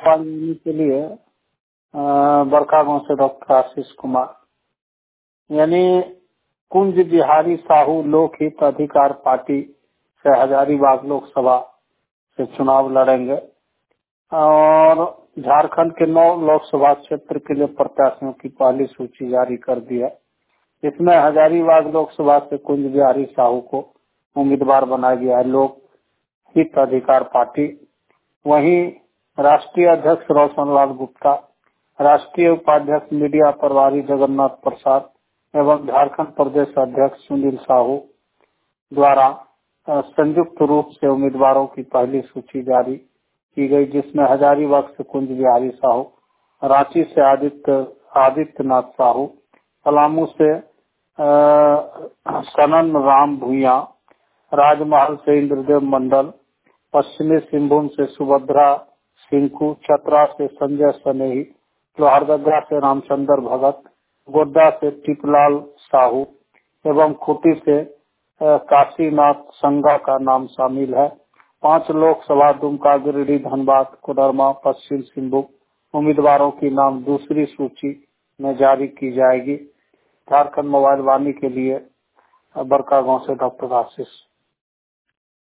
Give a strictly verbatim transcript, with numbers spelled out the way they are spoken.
पानी के लिए अ, बड़कागांव से डॉक्टर आशीष कुमार, यानी कुंज बिहारी साहू लोक हित अधिकार पार्टी से हजारीबाग लोकसभा से चुनाव लड़ेंगे और झारखंड के नौ लोकसभा क्षेत्र के लिए प्रत्याशियों की पहली सूची जारी कर दी है। इसमें हजारीबाग लोकसभा से कुंज बिहारी साहू को उम्मीदवार बनाया गया है लोक हित अधिकार पार्टी। वहीं राष्ट्रीय अध्यक्ष रोशन लाल गुप्ता, राष्ट्रीय उपाध्यक्ष मीडिया प्रभारी जगन्नाथ प्रसाद एवं झारखंड प्रदेश अध्यक्ष सुनील साहू द्वारा संयुक्त रूप से उम्मीदवारों की पहली सूची जारी की गई, जिसमें हजारीबाग से कुंज बिहारी साहू, रांची से आदित्य आदित्यनाथ साहू, पलामू से सनन राम भूया, राजमहल से इंद्रदेव मंडल, पश्चिमी सिंहभूम से सुभद्रा सिंकू, चतरा से संजय सनेही, लोहरदगा से रामचंद्र भगत, गोड्डा से टीपलाल साहू एवं खूंटी से काशीनाथ संगा का नाम शामिल है। पांच लोकसभा दुमका, गिरिडीह, धनबाद, कोडरमा, पश्चिम सिंहभूम उम्मीदवारों की नाम दूसरी सूची में जारी की जाएगी। झारखंड मोबाइल वाणी के लिए बड़कागांव से डॉक्टर आशीष।